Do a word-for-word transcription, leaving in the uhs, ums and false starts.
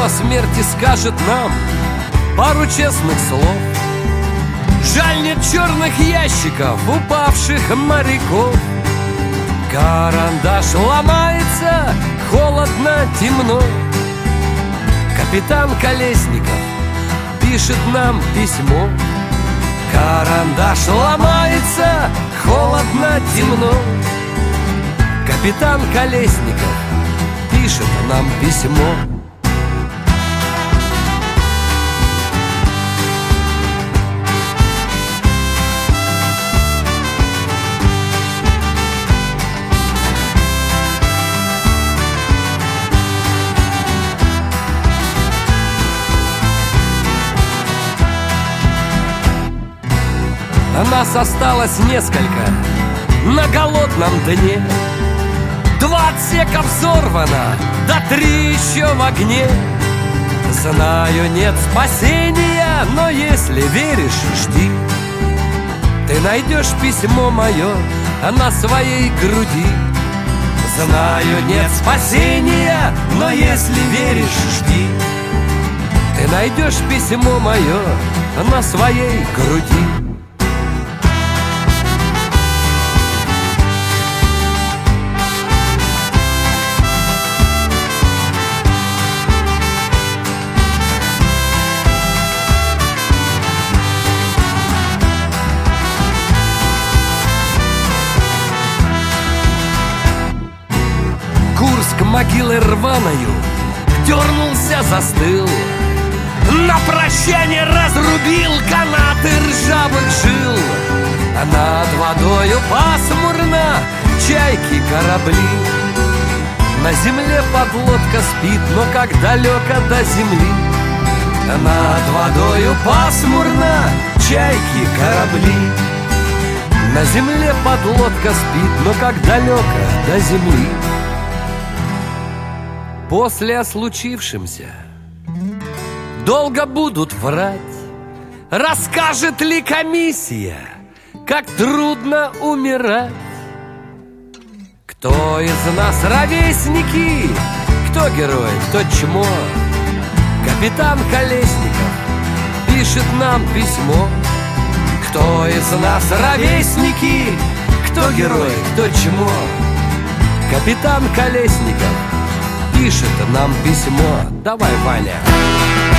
по смерти скажет нам пару честных слов. Жаль, нет черных ящиков упавших моряков. Карандаш ломается, холодно, темно. Капитан Колесников пишет нам письмо. Карандаш ломается, холодно, темно. Капитан Колесников пишет нам письмо. Нас осталось несколько на голодном дне. Два отсека взорвано, да три еще в огне. Знаю, нет спасения, но если веришь, жди. Ты найдешь письмо мое на своей груди. Знаю, нет спасения, но если веришь, жди. Ты найдешь письмо мое на своей груди. Могилой рваною дернулся, застыл. На прощание разрубил канаты ржавых жил. А над водою пасмурно чайки корабли. На земле подлодка спит, но как далеко до земли. А над водою пасмурно чайки корабли. На земле подлодка спит, но как далеко до земли. После о случившемся долго будут врать. Расскажет ли комиссия, как трудно умирать? Кто из нас ровесники, кто герой, кто чмо? Капитан Колесников пишет нам письмо. Кто из нас ровесники, кто герой, кто чмо? Капитан Колесников пишет нам письмо. Давай, Ваня.